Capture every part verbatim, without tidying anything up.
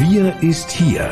Wir ist hier.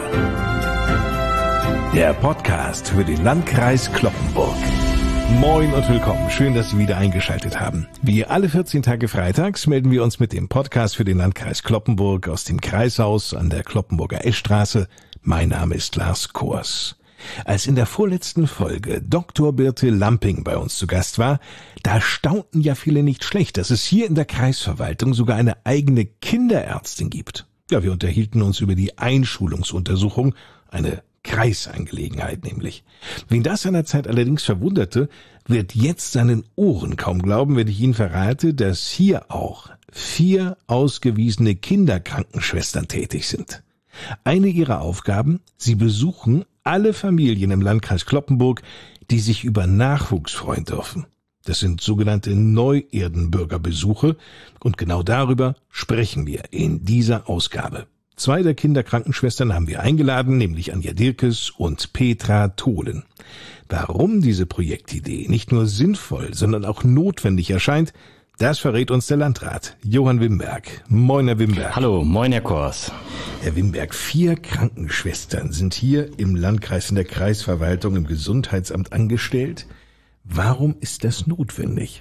Der Podcast für den Landkreis Cloppenburg. Moin und willkommen. Schön, dass Sie wieder eingeschaltet haben. Wie alle vierzehn Tage freitags melden wir uns mit dem Podcast für den Landkreis Cloppenburg aus dem Kreishaus an der Cloppenburger Eschstraße. Mein Name ist Lars Kors. Als in der vorletzten Folge Doktor Birte Lamping bei uns zu Gast war, da staunten ja viele nicht schlecht, dass es hier in der Kreisverwaltung sogar eine eigene Kinderärztin gibt. Ja, wir unterhielten uns über die Einschulungsuntersuchung, eine Kreisangelegenheit nämlich. Wen das seinerzeit allerdings verwunderte, wird jetzt seinen Ohren kaum glauben, wenn ich Ihnen verrate, dass hier auch vier ausgewiesene Kinderkrankenschwestern tätig sind. Eine ihrer Aufgaben, sie besuchen alle Familien im Landkreis Cloppenburg, die sich über Nachwuchs freuen dürfen. Das sind sogenannte Neuerdenbürgerbesuche und genau darüber sprechen wir in dieser Ausgabe. Zwei der Kinderkrankenschwestern haben wir eingeladen, nämlich Anja Dirkes und Petra Tholen. Warum diese Projektidee nicht nur sinnvoll, sondern auch notwendig erscheint, das verrät uns der Landrat, Johann Wimberg. Moin, Herr Wimberg. Hallo, moin, Herr Kors. Herr Wimberg, vier Krankenschwestern sind hier im Landkreis in der Kreisverwaltung im Gesundheitsamt angestellt. Warum ist das notwendig?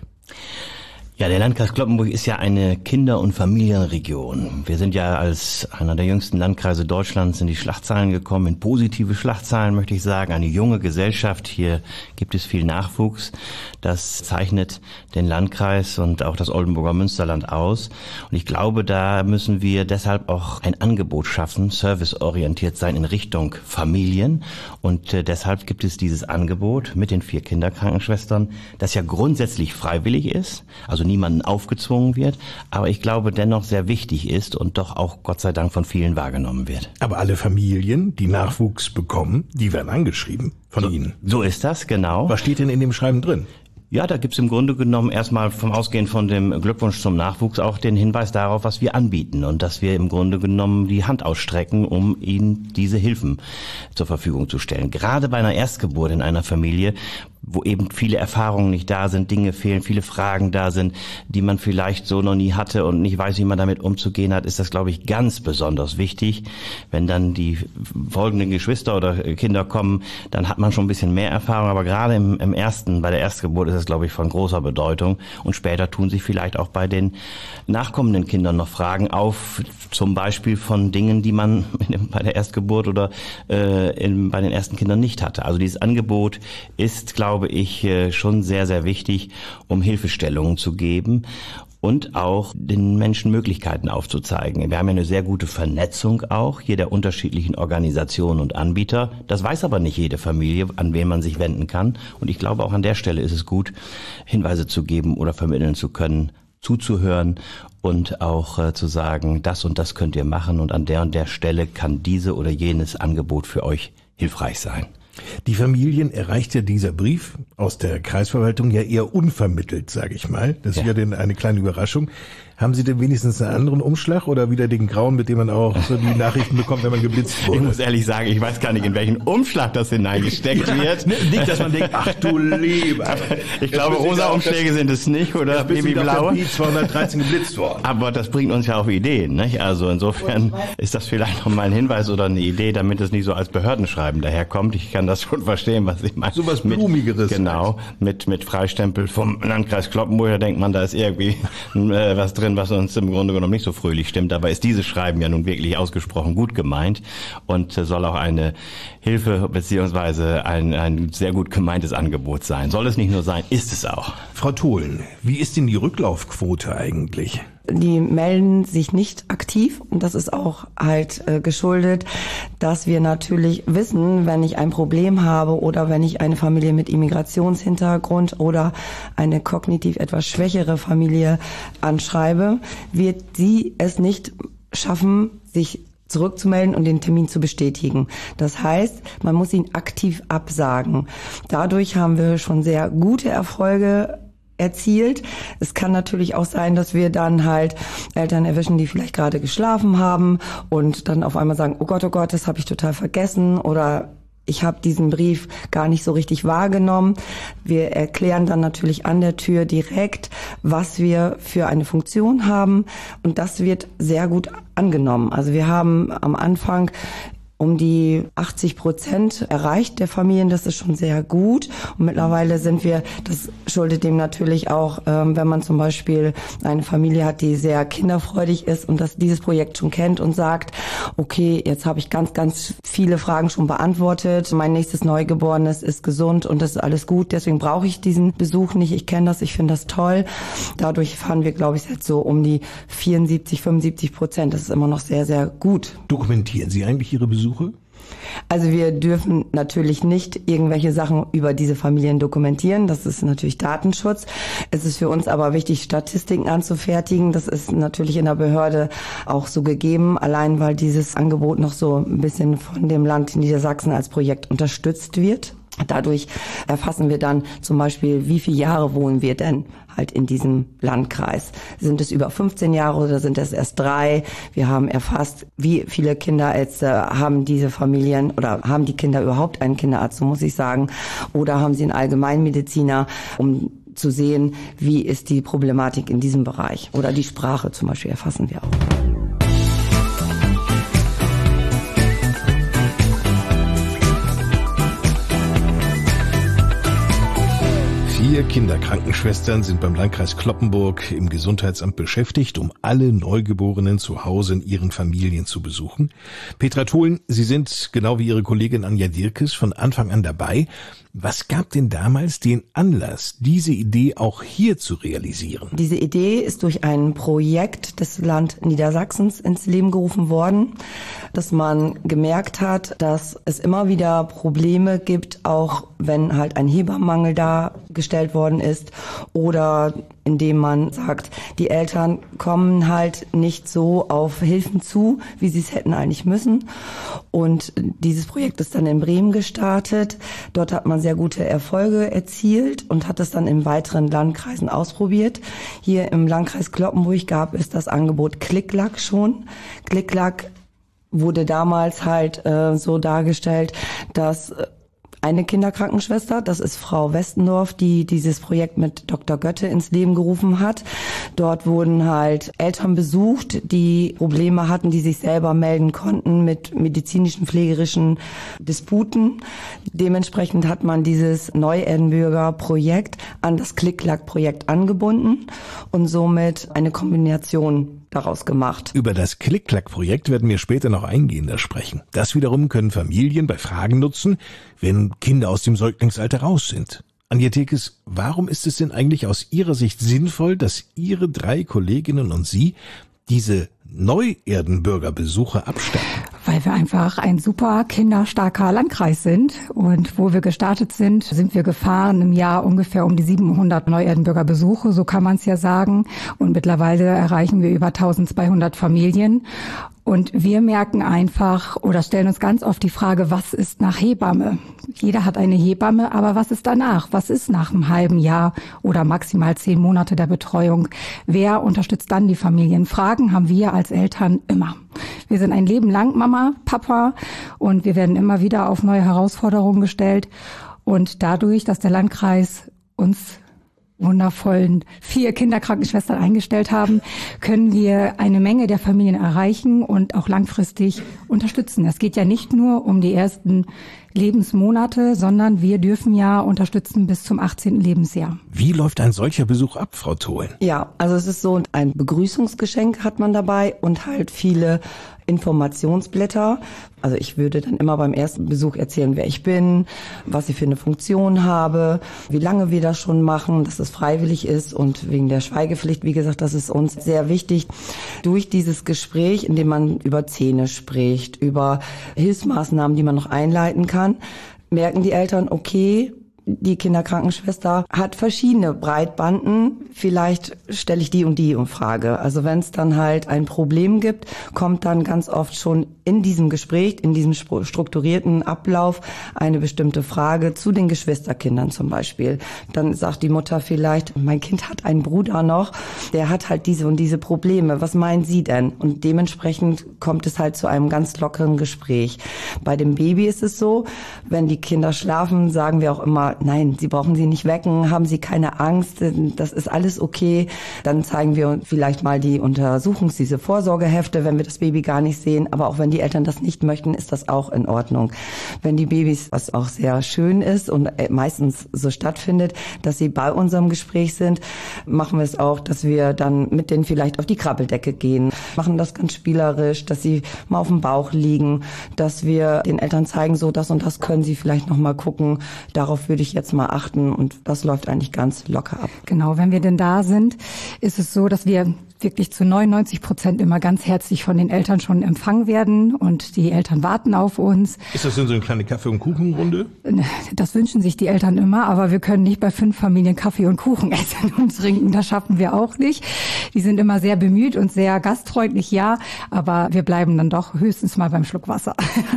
Ja, der Landkreis Cloppenburg ist ja eine Kinder- und Familienregion. Wir sind ja als einer der jüngsten Landkreise Deutschlands in die Schlagzeilen gekommen, in positive Schlagzeilen möchte ich sagen, eine junge Gesellschaft. Hier gibt es viel Nachwuchs. Das zeichnet den Landkreis und auch das Oldenburger Münsterland aus. Und ich glaube, da müssen wir deshalb auch ein Angebot schaffen, serviceorientiert sein in Richtung Familien. Und äh, deshalb gibt es dieses Angebot mit den vier Kinderkrankenschwestern, das ja grundsätzlich freiwillig ist, also niemanden aufgezwungen wird, aber ich glaube dennoch sehr wichtig ist und doch auch Gott sei Dank von vielen wahrgenommen wird. Aber alle Familien, die Nachwuchs bekommen, die werden angeschrieben von so, Ihnen. So ist das, genau. Was steht denn in dem Schreiben drin? Ja, da gibt's im Grunde genommen erstmal vom Ausgehen von dem Glückwunsch zum Nachwuchs auch den Hinweis darauf, was wir anbieten und dass wir im Grunde genommen die Hand ausstrecken, um ihnen diese Hilfen zur Verfügung zu stellen. Gerade bei einer Erstgeburt in einer Familie, wo eben viele Erfahrungen nicht da sind, Dinge fehlen, viele Fragen da sind, die man vielleicht so noch nie hatte und nicht weiß, wie man damit umzugehen hat, ist das, glaube ich, ganz besonders wichtig. Wenn dann die folgenden Geschwister oder Kinder kommen, dann hat man schon ein bisschen mehr Erfahrung, aber gerade im, im ersten, bei der Erstgeburt ist das, glaube ich, von großer Bedeutung und später tun sich vielleicht auch bei den nachkommenden Kindern noch Fragen auf, zum Beispiel von Dingen, die man bei der Erstgeburt oder äh, in, bei den ersten Kindern nicht hatte. Also dieses Angebot ist, glaube ich, schon sehr, sehr wichtig, um Hilfestellungen zu geben und auch den Menschen Möglichkeiten aufzuzeigen. Wir haben ja eine sehr gute Vernetzung auch hier der unterschiedlichen Organisationen und Anbieter. Das weiß aber nicht jede Familie, an wen man sich wenden kann. Und ich glaube, auch an der Stelle ist es gut, Hinweise zu geben oder vermitteln zu können, zuzuhören und auch äh, zu sagen, das und das könnt ihr machen und an der und der Stelle kann diese oder jenes Angebot für euch hilfreich sein. Die Familien erreicht ja dieser Brief aus der Kreisverwaltung ja eher unvermittelt, sage ich mal. Das ist ja, ja denn eine kleine Überraschung. Haben Sie denn wenigstens einen anderen Umschlag oder wieder den grauen, mit dem man auch so die Nachrichten bekommt, wenn man geblitzt wurde? Ich muss ehrlich sagen, ich weiß gar nicht, in welchen Umschlag das hineingesteckt ja, wird. Nicht, dass man denkt, ach du Lieber. Ich glaube, rosa Umschläge sind es nicht oder babyblaue. Ich bin zweihundertdreizehn geblitzt worden. Aber das bringt uns ja auf Ideen, nicht? Also insofern ist das vielleicht noch mal ein Hinweis oder eine Idee, damit es nicht so als Behördenschreiben daherkommt. Ich kann das schon verstehen, was ich meine. So was Blumigeres. Genau, mit, mit Freistempel vom Landkreis Cloppenburg, da denkt man, da ist irgendwie äh, was drin, was uns im Grunde genommen nicht so fröhlich stimmt. Dabei ist dieses Schreiben ja nun wirklich ausgesprochen gut gemeint und soll auch eine Hilfe beziehungsweise ein, ein sehr gut gemeintes Angebot sein. Soll es nicht nur sein, ist es auch. Frau Tholen, wie ist denn die Rücklaufquote eigentlich? Die melden sich nicht aktiv und das ist auch halt äh, geschuldet, dass wir natürlich wissen, wenn ich ein Problem habe oder wenn ich eine Familie mit Immigrationshintergrund oder eine kognitiv etwas schwächere Familie anschreibe, wird sie es nicht schaffen, sich zurückzumelden und den Termin zu bestätigen. Das heißt, man muss ihn aktiv absagen. Dadurch haben wir schon sehr gute Erfolge erzielt. Es kann natürlich auch sein, dass wir dann halt Eltern erwischen, die vielleicht gerade geschlafen haben und dann auf einmal sagen, oh Gott, oh Gott, das habe ich total vergessen oder Ich habe diesen Brief gar nicht so richtig wahrgenommen. Wir erklären dann natürlich an der Tür direkt, was wir für eine Funktion haben. Und das wird sehr gut angenommen. Also wir haben am Anfang um die achtzig Prozent erreicht der Familien. Das ist schon sehr gut. Und mittlerweile sind wir, das schuldet dem natürlich auch, ähm, wenn man zum Beispiel eine Familie hat, die sehr kinderfreudig ist und das dieses Projekt schon kennt und sagt, okay, jetzt habe ich ganz, ganz viele Fragen schon beantwortet. Mein nächstes Neugeborenes ist gesund und das ist alles gut. Deswegen brauche ich diesen Besuch nicht. Ich kenne das, ich finde das toll. Dadurch fahren wir, glaube ich, jetzt so um die vierundsiebzig, fünfundsiebzig Prozent. Das ist immer noch sehr, sehr gut. Dokumentieren Sie eigentlich Ihre Besuche? Also wir dürfen natürlich nicht irgendwelche Sachen über diese Familien dokumentieren. Das ist natürlich Datenschutz. Es ist für uns aber wichtig, Statistiken anzufertigen. Das ist natürlich in der Behörde auch so gegeben, allein weil dieses Angebot noch so ein bisschen von dem Land Niedersachsen als Projekt unterstützt wird. Dadurch erfassen wir dann zum Beispiel, wie viele Jahre wohnen wir denn halt in diesem Landkreis. Sind es über fünfzehn Jahre oder sind es erst drei? Wir haben erfasst, wie viele Kinderärzte haben diese Familien oder haben die Kinder überhaupt einen Kinderarzt, so muss ich sagen, oder haben sie einen Allgemeinmediziner, um zu sehen, wie ist die Problematik in diesem Bereich. Oder die Sprache zum Beispiel erfassen wir auch. Vier Kinderkrankenschwestern sind beim Landkreis Cloppenburg im Gesundheitsamt beschäftigt, um alle Neugeborenen zu Hause in ihren Familien zu besuchen. Petra Tholen, Sie sind, genau wie Ihre Kollegin Anja Dirkes, von Anfang an dabei. Was gab denn damals den Anlass, diese Idee auch hier zu realisieren? Diese Idee ist durch ein Projekt des Land Niedersachsens ins Leben gerufen worden, dass man gemerkt hat, dass es immer wieder Probleme gibt, auch wenn halt ein Hebammenmangel dargestellt worden ist oder indem man sagt, die Eltern kommen halt nicht so auf Hilfen zu, wie sie es hätten eigentlich müssen. Und dieses Projekt ist dann in Bremen gestartet. Dort hat man sehr gute Erfolge erzielt und hat es dann in weiteren Landkreisen ausprobiert. Hier im Landkreis Cloppenburg gab es das Angebot Klick-Klack schon. Klick-Klack wurde damals halt äh, so dargestellt, dass eine Kinderkrankenschwester, das ist Frau Westendorf, die dieses Projekt mit Doktor Götte ins Leben gerufen hat. Dort wurden halt Eltern besucht, die Probleme hatten, die sich selber melden konnten mit medizinischen, pflegerischen Disputen. Dementsprechend hat man dieses Neu-Erdenbürger Projekt an das Klick-Klack-Projekt angebunden und somit eine Kombination daraus gemacht. Über das Klick-Klack-Projekt werden wir später noch eingehender sprechen. Das wiederum können Familien bei Fragen nutzen, wenn Kinder aus dem Säuglingsalter raus sind. Anja Dirkes, warum ist es denn eigentlich aus Ihrer Sicht sinnvoll, dass Ihre drei Kolleginnen und Sie diese Neu-Erdenbürger-Besuche abstatten? Weil wir einfach ein super kinderstarker Landkreis sind und wo wir gestartet sind, sind wir gefahren im Jahr ungefähr um die siebenhundert Neu-Erdenbürger-Besuche, so kann man es ja sagen. Und mittlerweile erreichen wir über eintausendzweihundert Familien. Und wir merken einfach oder stellen uns ganz oft die Frage, was ist nach Hebamme? Jeder hat eine Hebamme, aber was ist danach? Was ist nach einem halben Jahr oder maximal zehn Monate der Betreuung? Wer unterstützt dann die Familien? Fragen haben wir als Eltern immer. Wir sind ein Leben lang Mama, Papa und wir werden immer wieder auf neue Herausforderungen gestellt. Und dadurch, dass der Landkreis uns wundervollen vier Kinderkrankenschwestern eingestellt haben, können wir eine Menge der Familien erreichen und auch langfristig unterstützen. Es geht ja nicht nur um die ersten Lebensmonate, sondern wir dürfen ja unterstützen bis zum achtzehnten Lebensjahr. Wie läuft ein solcher Besuch ab, Frau Tholen? Ja, also es ist so, ein Begrüßungsgeschenk hat man dabei und halt viele Informationsblätter. Also ich würde dann immer beim ersten Besuch erzählen, wer ich bin, was ich für eine Funktion habe, wie lange wir das schon machen, dass es freiwillig ist und wegen der Schweigepflicht, wie gesagt, das ist uns sehr wichtig. Durch dieses Gespräch, in dem man über Zähne spricht, über Hilfsmaßnahmen, die man noch einleiten kann, merken die Eltern, okay, die Kinderkrankenschwester hat verschiedene Breitbanden, vielleicht stelle ich die und die in Frage. Also wenn es dann halt ein Problem gibt, kommt dann ganz oft schon in diesem Gespräch, in diesem strukturierten Ablauf eine bestimmte Frage zu den Geschwisterkindern zum Beispiel. Dann sagt die Mutter vielleicht, mein Kind hat einen Bruder noch, der hat halt diese und diese Probleme. Was meinen Sie denn? Und dementsprechend kommt es halt zu einem ganz lockeren Gespräch. Bei dem Baby ist es so, wenn die Kinder schlafen, sagen wir auch immer, nein, Sie brauchen sie nicht wecken, haben Sie keine Angst, das ist alles okay. Dann zeigen wir vielleicht mal die Untersuchungs-, diese Vorsorgehefte, wenn wir das Baby gar nicht sehen. Aber auch wenn die Eltern das nicht möchten, ist das auch in Ordnung. Wenn die Babys, was auch sehr schön ist und meistens so stattfindet, dass sie bei unserem Gespräch sind, machen wir es auch, dass wir dann mit denen vielleicht auf die Krabbeldecke gehen, machen das ganz spielerisch, dass sie mal auf dem Bauch liegen, dass wir den Eltern zeigen, so das und das können sie vielleicht noch mal gucken. Darauf würde ich jetzt mal achten und das läuft eigentlich ganz locker ab. Genau, wenn wir denn da sind, ist es so, dass wir wirklich zu neunundneunzig Prozent immer ganz herzlich von den Eltern schon empfangen werden und die Eltern warten auf uns. Ist das denn so eine kleine Kaffee- und Kuchenrunde? Das wünschen sich die Eltern immer, aber wir können nicht bei fünf Familien Kaffee und Kuchen essen und trinken. Das schaffen wir auch nicht. Die sind immer sehr bemüht und sehr gastfreundlich, ja, aber wir bleiben dann doch höchstens mal beim Schluck Wasser.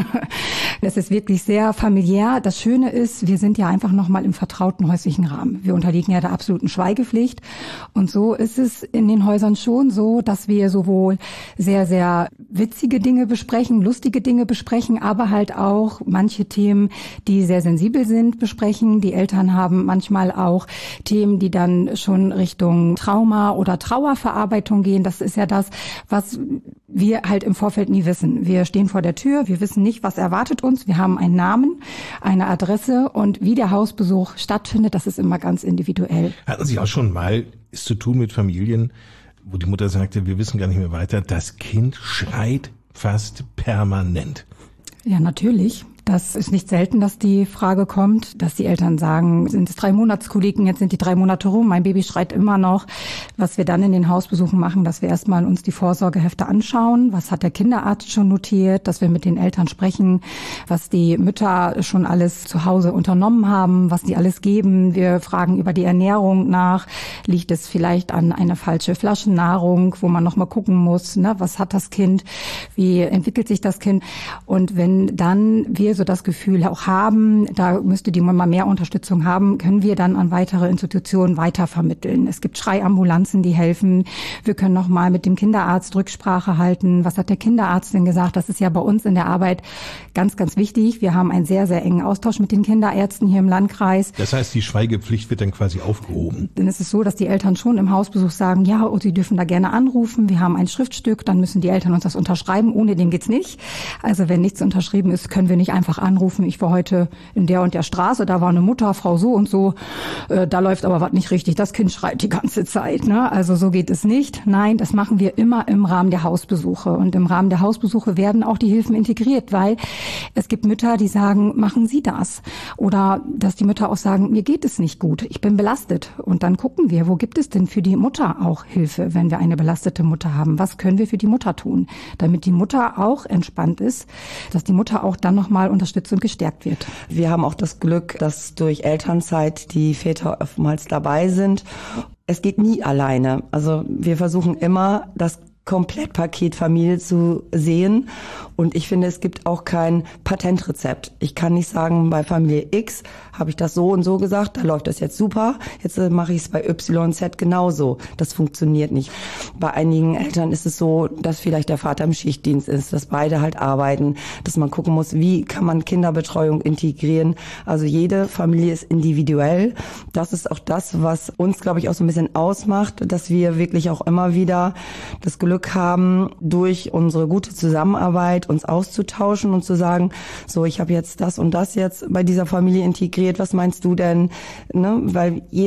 Das ist wirklich sehr familiär. Das Schöne ist, wir sind ja einfach noch mal im vertrauten häuslichen Rahmen. Wir unterliegen ja der absoluten Schweigepflicht und so ist es in den Häusern schon schon so, dass wir sowohl sehr, sehr witzige Dinge besprechen, lustige Dinge besprechen, aber halt auch manche Themen, die sehr sensibel sind, besprechen. Die Eltern haben manchmal auch Themen, die dann schon Richtung Trauma oder Trauerverarbeitung gehen. Das ist ja das, was wir halt im Vorfeld nie wissen. Wir stehen vor der Tür, wir wissen nicht, was erwartet uns. Wir haben einen Namen, eine Adresse und wie der Hausbesuch stattfindet, das ist immer ganz individuell. Hatten Sie auch schon mal es zu tun mit Familien, wo die Mutter sagte, wir wissen gar nicht mehr weiter, das Kind schreit fast permanent? Ja, natürlich. Das ist nicht selten, dass die Frage kommt, dass die Eltern sagen, sind es drei Monatskoliken, jetzt sind die drei Monate rum, mein Baby schreit immer noch. Was wir dann in den Hausbesuchen machen, dass wir erstmal uns die Vorsorgehefte anschauen, was hat der Kinderarzt schon notiert, dass wir mit den Eltern sprechen, was die Mütter schon alles zu Hause unternommen haben, was die alles geben. Wir fragen über die Ernährung nach, liegt es vielleicht an einer falschen Flaschennahrung, wo man nochmal gucken muss, ne, was hat das Kind, wie entwickelt sich das Kind. Und wenn dann wir so das Gefühl auch haben, da müsste die Mama mehr Unterstützung haben, können wir dann an weitere Institutionen weitervermitteln. Es gibt Schreiambulanzen, die helfen. Wir können noch mal mit dem Kinderarzt Rücksprache halten. Was hat der Kinderarzt denn gesagt? Das ist ja bei uns in der Arbeit ganz, ganz wichtig. Wir haben einen sehr, sehr engen Austausch mit den Kinderärzten hier im Landkreis. Das heißt, die Schweigepflicht wird dann quasi aufgehoben? Denn es ist so, dass die Eltern schon im Hausbesuch sagen, ja, und sie dürfen da gerne anrufen. Wir haben ein Schriftstück, dann müssen die Eltern uns das unterschreiben. Ohne dem geht's nicht. Also wenn nichts unterschrieben ist, können wir nicht einfach anrufen, ich war heute in der und der Straße, da war eine Mutter, Frau so und so, äh, da läuft aber was nicht richtig, das Kind schreit die ganze Zeit, ne? Also so geht es nicht. Nein, das machen wir immer im Rahmen der Hausbesuche und im Rahmen der Hausbesuche werden auch die Hilfen integriert, weil es gibt Mütter, die sagen, machen Sie das? Oder dass die Mütter auch sagen, mir geht es nicht gut, ich bin belastet und dann gucken wir, wo gibt es denn für die Mutter auch Hilfe, wenn wir eine belastete Mutter haben? Was können wir für die Mutter tun, damit die Mutter auch entspannt ist, dass die Mutter auch dann nochmal unterstützt und gestärkt wird. Wir haben auch das Glück, dass durch Elternzeit die Väter oftmals dabei sind. Es geht nie alleine. Also wir versuchen immer, das Komplettpaket Familie zu sehen. Und ich finde, es gibt auch kein Patentrezept. Ich kann nicht sagen, bei Familie X habe ich das so und so gesagt, da läuft das jetzt super, jetzt mache ich es bei Y Z genauso. Das funktioniert nicht. Bei einigen Eltern ist es so, dass vielleicht der Vater im Schichtdienst ist, dass beide halt arbeiten, dass man gucken muss, wie kann man Kinderbetreuung integrieren. Also jede Familie ist individuell. Das ist auch das, was uns, glaube ich, auch so ein bisschen ausmacht, dass wir wirklich auch immer wieder das Glück haben, durch unsere gute Zusammenarbeit uns auszutauschen und zu sagen, so, ich habe jetzt das und das jetzt bei dieser Familie integriert, was meinst du denn? Ne? Weil jeder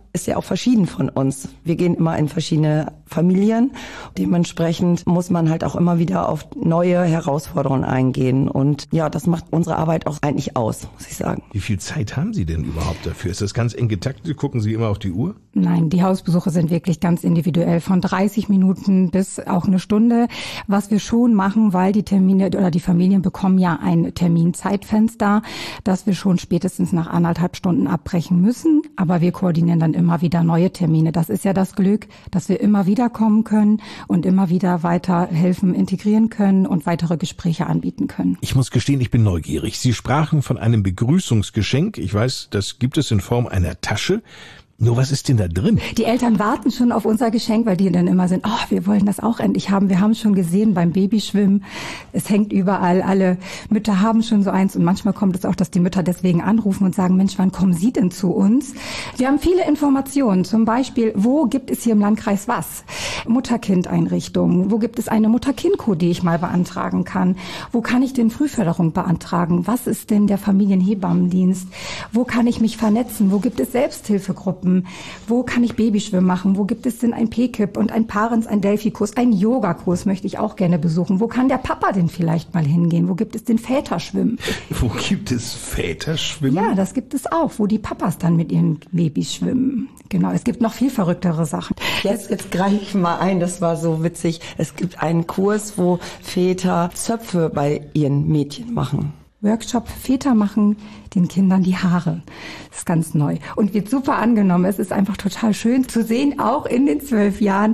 ist ja auch verschieden von uns. Wir gehen immer in verschiedene Familien. Dementsprechend muss man halt auch immer wieder auf neue Herausforderungen eingehen. Und ja, das macht unsere Arbeit auch eigentlich aus, muss ich sagen. Wie viel Zeit haben Sie denn überhaupt dafür? Ist das ganz eng getaktet? Gucken Sie immer auf die Uhr? Nein, die Hausbesuche sind wirklich ganz individuell, von dreißig Minuten bis auch eine Stunde. Was wir schon machen, weil die Termine oder die Familien bekommen ja ein Terminzeitfenster, dass wir schon spätestens nach anderthalb Stunden abbrechen müssen. Aber wir koordinieren dann immer wieder neue Termine. Das ist ja das Glück, dass wir immer wieder kommen können und immer wieder weiter helfen, integrieren können und weitere Gespräche anbieten können. Ich muss gestehen, ich bin neugierig. Sie sprachen von einem Begrüßungsgeschenk. Ich weiß, das gibt es in Form einer Tasche. Nur was ist denn da drin? Die Eltern warten schon auf unser Geschenk, weil die dann immer sind, oh, wir wollen das auch endlich haben. Wir haben schon gesehen beim Babyschwimmen, es hängt überall, alle Mütter haben schon so eins und manchmal kommt es auch, dass die Mütter deswegen anrufen und sagen, Mensch, wann kommen Sie denn zu uns? Wir haben viele Informationen, zum Beispiel, wo gibt es hier im Landkreis was? Mutter-Kind-Einrichtungen, wo gibt es eine Mutter-Kind-Co, die ich mal beantragen kann? Wo kann ich denn Frühförderung beantragen? Was ist denn der Familienhebammendienst? Wo kann ich mich vernetzen? Wo gibt es Selbsthilfegruppen? Wo kann ich Babyschwimmen machen? Wo gibt es denn ein P K I P und ein Parents, ein Delphi-Kurs, ein Yoga-Kurs möchte ich auch gerne besuchen. Wo kann der Papa denn vielleicht mal hingehen? Wo gibt es den Väterschwimmen? Wo gibt es Väterschwimmen? Ja, das gibt es auch, wo die Papas dann mit ihren Babys schwimmen. Genau, es gibt noch viel verrücktere Sachen. Jetzt, jetzt greife ich mal ein, das war so witzig. Es gibt einen Kurs, wo Väter Zöpfe bei ihren Mädchen machen. Workshop Väter machen den Kindern die Haare. Das ist ganz neu und wird super angenommen. Es ist einfach total schön zu sehen, auch in den zwölf Jahren,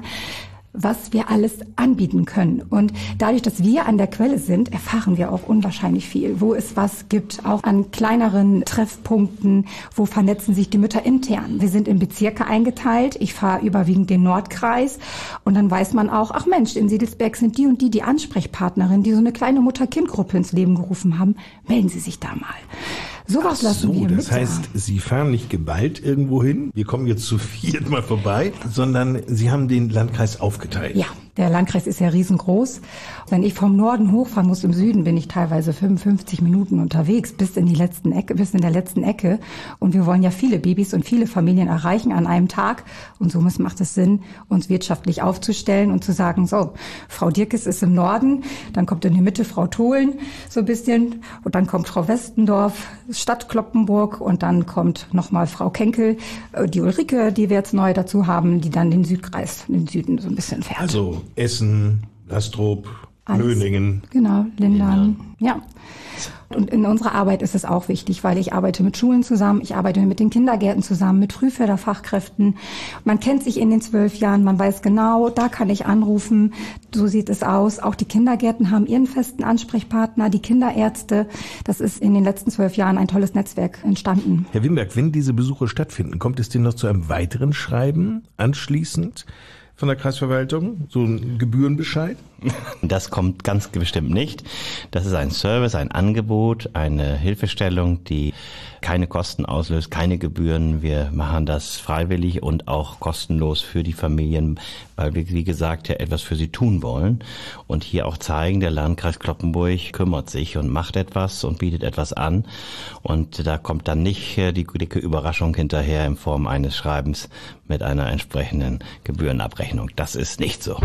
was wir alles anbieten können. Und dadurch, dass wir an der Quelle sind, erfahren wir auch unwahrscheinlich viel. Wo es was gibt, auch an kleineren Treffpunkten, wo vernetzen sich die Mütter intern. Wir sind in Bezirke eingeteilt. Ich fahre überwiegend den Nordkreis. Und dann weiß man auch, ach Mensch, in Siedelsberg sind die und die die Ansprechpartnerin, die so eine kleine Mutter-Kind-Gruppe ins Leben gerufen haben. Melden Sie sich da mal. Sowas lassen wir mit. Das heißt, Sie fahren nicht geballt irgendwo hin, wir kommen jetzt zu viert mal vorbei, sondern Sie haben den Landkreis aufgeteilt. Ja, der Landkreis ist ja riesengroß. Wenn ich vom Norden hochfahren muss, im Süden bin ich teilweise fünfundfünfzig Minuten unterwegs, bis in die letzten Ecke, bis in der letzten Ecke. Und wir wollen ja viele Babys und viele Familien erreichen an einem Tag. Und somit macht es Sinn, uns wirtschaftlich aufzustellen und zu sagen, so, Frau Dirkes ist im Norden, dann kommt in die Mitte Frau Tholen, so ein bisschen, und dann kommt Frau Westendorf, Stadt Cloppenburg, und dann kommt nochmal Frau Kenkel, die Ulrike, die wir jetzt neu dazu haben, die dann den Südkreis, den Süden so ein bisschen fährt. Also Essen, Lastrop, Löningen. Genau, Lindern, ja. Und in unserer Arbeit ist es auch wichtig, weil ich arbeite mit Schulen zusammen, ich arbeite mit den Kindergärten zusammen, mit Frühförderfachkräften. Man kennt sich in den zwölf Jahren, man weiß genau, da kann ich anrufen, so sieht es aus. Auch die Kindergärten haben ihren festen Ansprechpartner, die Kinderärzte. Das ist in den letzten zwölf Jahren ein tolles Netzwerk entstanden. Herr Wimberg, wenn diese Besuche stattfinden, kommt es denn noch zu einem weiteren Schreiben anschließend von der Kreisverwaltung, so ein Gebührenbescheid? Das kommt ganz bestimmt nicht. Das ist ein Service, ein Angebot, eine Hilfestellung, die keine Kosten auslöst, keine Gebühren. Wir machen das freiwillig und auch kostenlos für die Familien, weil wir, wie gesagt, ja etwas für sie tun wollen und hier auch zeigen, der Landkreis Cloppenburg kümmert sich und macht etwas und bietet etwas an. Und da kommt dann nicht die dicke Überraschung hinterher in Form eines Schreibens mit einer entsprechenden Gebührenabrechnung. Das ist nicht so.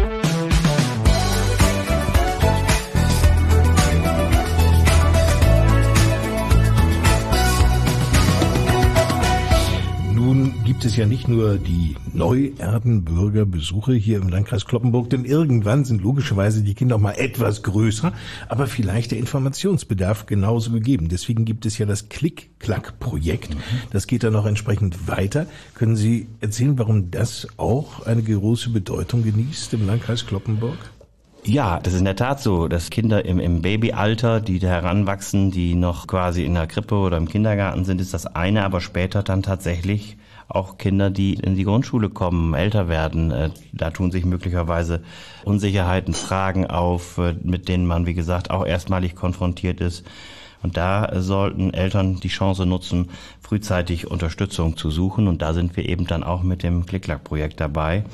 Nun gibt es ja nicht nur die Neuerdenbürger Besuche hier im Landkreis Cloppenburg, denn irgendwann sind logischerweise die Kinder auch mal etwas größer, aber vielleicht der Informationsbedarf genauso gegeben. Deswegen gibt es ja das Klick-Klack-Projekt. Das geht dann noch entsprechend weiter. Können Sie erzählen, warum das auch eine große Bedeutung genießt im Landkreis Cloppenburg? Ja, das ist in der Tat so, dass Kinder im, im Babyalter, die da heranwachsen, die noch quasi in der Krippe oder im Kindergarten sind, ist das eine, aber später dann tatsächlich auch Kinder, die in die Grundschule kommen, älter werden. Da tun sich möglicherweise Unsicherheiten, Fragen auf, mit denen man, wie gesagt, auch erstmalig konfrontiert ist. Und da sollten Eltern die Chance nutzen, frühzeitig Unterstützung zu suchen. Und da sind wir eben dann auch mit dem Klick-Klack-Projekt dabei.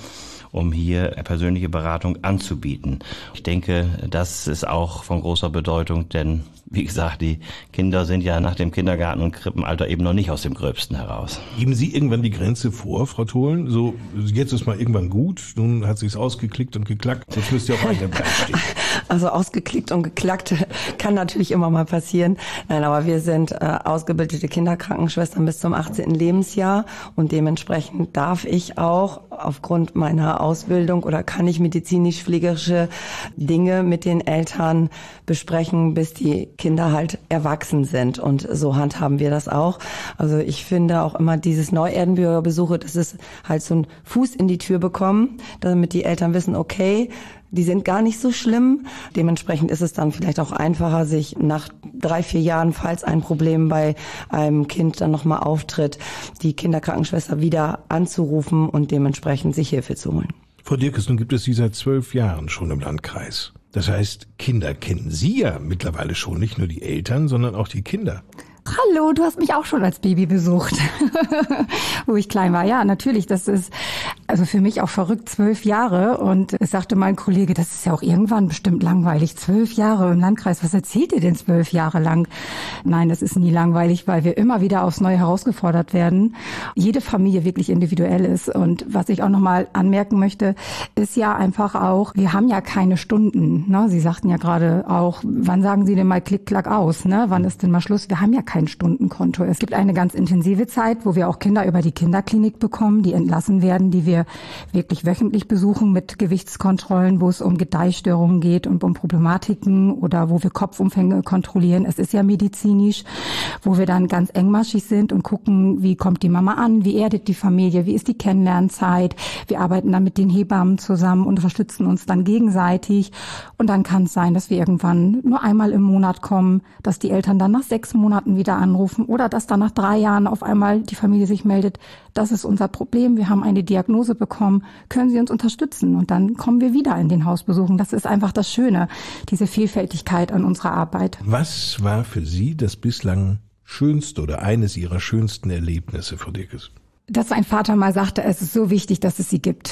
um hier persönliche Beratung anzubieten. Ich denke, das ist auch von großer Bedeutung, denn wie gesagt, die Kinder sind ja nach dem Kindergarten- und Krippenalter eben noch nicht aus dem Gröbsten heraus. Geben Sie irgendwann die Grenze vor, Frau Tholen? So, jetzt ist mal irgendwann gut, nun hat sich's ausgeklickt und geklackt, jetzt müsst ihr auf eigenem Bein stehen. Also ausgeklickt und geklackt kann natürlich immer mal passieren. Nein, aber wir sind äh, ausgebildete Kinderkrankenschwestern bis zum achtzehnten Lebensjahr und dementsprechend darf ich auch aufgrund meiner Ausbildung oder kann ich medizinisch-pflegerische Dinge mit den Eltern besprechen, bis die Kinder halt erwachsen sind. Und so handhaben wir das auch. Also ich finde auch immer dieses Neuerdenbürgerbesuche, das ist halt so ein Fuß in die Tür bekommen, damit die Eltern wissen, okay, die sind gar nicht so schlimm. Dementsprechend ist es dann vielleicht auch einfacher, sich nach drei, vier Jahren, falls ein Problem bei einem Kind dann nochmal auftritt, die Kinderkrankenschwester wieder anzurufen und dementsprechend sich Hilfe zu holen. Frau Dirkes, nun gibt es Sie seit zwölf Jahren schon im Landkreis. Das heißt, Kinder kennen Sie ja mittlerweile schon, nicht nur die Eltern, sondern auch die Kinder. Hallo, du hast mich auch schon als Baby besucht, wo ich klein war. Ja, natürlich, das ist also für mich auch verrückt, zwölf Jahre. Und es sagte mein Kollege, das ist ja auch irgendwann bestimmt langweilig. Zwölf Jahre im Landkreis, was erzählt ihr denn zwölf Jahre lang? Nein, das ist nie langweilig, weil wir immer wieder aufs Neue herausgefordert werden. Jede Familie wirklich individuell ist. Und was ich auch nochmal anmerken möchte, ist ja einfach auch, wir haben ja keine Stunden. Ne? Sie sagten ja gerade auch, wann sagen Sie denn mal Klick, Klack aus? Ne? Wann ist denn mal Schluss? Wir haben ja kein Stundenkonto. Es gibt eine ganz intensive Zeit, wo wir auch Kinder über die Kinderklinik bekommen, die entlassen werden, die wir wirklich wöchentlich besuchen mit Gewichtskontrollen, wo es um Gedeihstörungen geht und um Problematiken oder wo wir Kopfumfänge kontrollieren. Es ist ja medizinisch, wo wir dann ganz engmaschig sind und gucken, wie kommt die Mama an, wie erdet die Familie, wie ist die Kennenlernzeit. Wir arbeiten dann mit den Hebammen zusammen und unterstützen uns dann gegenseitig. Und dann kann es sein, dass wir irgendwann nur einmal im Monat kommen, dass die Eltern dann nach sechs Monaten wieder anrufen oder dass dann nach drei Jahren auf einmal die Familie sich meldet, das ist unser Problem, wir haben eine Diagnose bekommen, können Sie uns unterstützen? Und dann kommen wir wieder in den Hausbesuchen. Das ist einfach das Schöne, diese Vielfältigkeit an unserer Arbeit. Was war für Sie das bislang schönste oder eines Ihrer schönsten Erlebnisse, Frau Dirkes? Dass ein Vater mal sagte, es ist so wichtig, dass es sie gibt.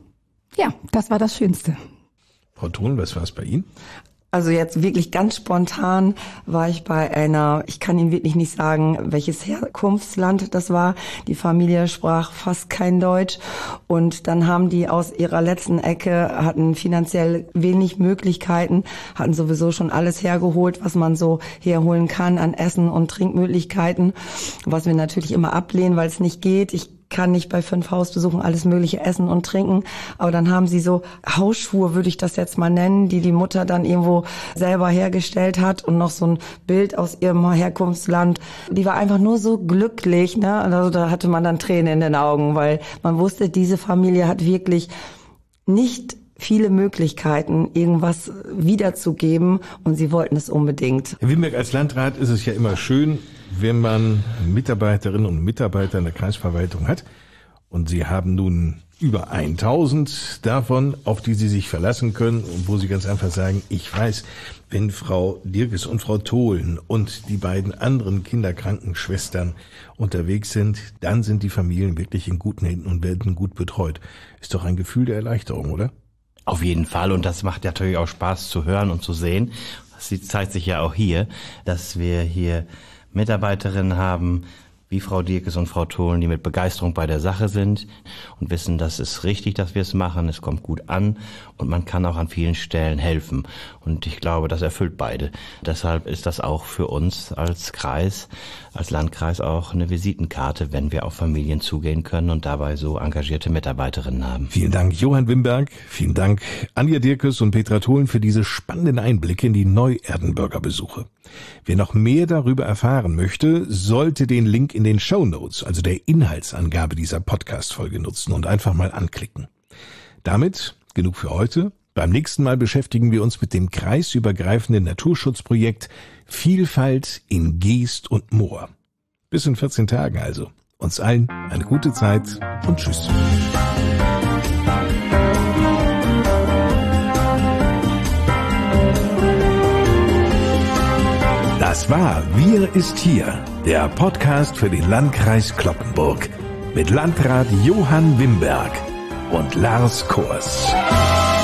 Ja, das war das Schönste. Frau Thon, was war es bei Ihnen? Also jetzt wirklich ganz spontan war ich bei einer, ich kann Ihnen wirklich nicht sagen, welches Herkunftsland das war. Die Familie sprach fast kein Deutsch und dann haben die aus ihrer letzten Ecke, hatten finanziell wenig Möglichkeiten, hatten sowieso schon alles hergeholt, was man so herholen kann an Essen und Trinkmöglichkeiten, was wir natürlich immer ablehnen, weil es nicht geht. Ich kann nicht bei fünf Hausbesuchen alles Mögliche essen und trinken. Aber dann haben sie so Hausschuhe, würde ich das jetzt mal nennen, die die Mutter dann irgendwo selber hergestellt hat und noch so ein Bild aus ihrem Herkunftsland. Die war einfach nur so glücklich, ne? Also da hatte man dann Tränen in den Augen, weil man wusste, diese Familie hat wirklich nicht viele Möglichkeiten, irgendwas wiederzugeben und sie wollten es unbedingt. Herr Wimberg, als Landrat ist es ja immer schön, wenn man Mitarbeiterinnen und Mitarbeiter in der Kreisverwaltung hat und Sie haben nun über tausend davon, auf die Sie sich verlassen können und wo Sie ganz einfach sagen, ich weiß, wenn Frau Dirkes und Frau Tholen und die beiden anderen Kinderkrankenschwestern unterwegs sind, dann sind die Familien wirklich in guten Händen und werden gut betreut. Ist doch ein Gefühl der Erleichterung, oder? Auf jeden Fall, und das macht natürlich auch Spaß zu hören und zu sehen. Das zeigt sich ja auch hier, dass wir hier Mitarbeiterinnen haben, wie Frau Dirkes und Frau Tholen, die mit Begeisterung bei der Sache sind und wissen, das ist richtig, dass wir es machen, es kommt gut an und man kann auch an vielen Stellen helfen. Und ich glaube, das erfüllt beide. Deshalb ist das auch für uns als Kreis, als Landkreis auch eine Visitenkarte, wenn wir auf Familien zugehen können und dabei so engagierte Mitarbeiterinnen haben. Vielen Dank, Johann Wimberg. Vielen Dank, Anja Dirkes und Petra Tholen, für diese spannenden Einblicke in die Neuerdenbürger Besuche. Wer noch mehr darüber erfahren möchte, sollte den Link in den Shownotes, also der Inhaltsangabe dieser Podcast-Folge nutzen und einfach mal anklicken. Damit genug für heute. Beim nächsten Mal beschäftigen wir uns mit dem kreisübergreifenden Naturschutzprojekt Vielfalt in Geest und Moor. Bis in vierzehn Tagen also. Uns allen eine gute Zeit und tschüss. Das war Wir ist hier, der Podcast für den Landkreis Cloppenburg mit Landrat Johann Wimberg. und Lars Kors.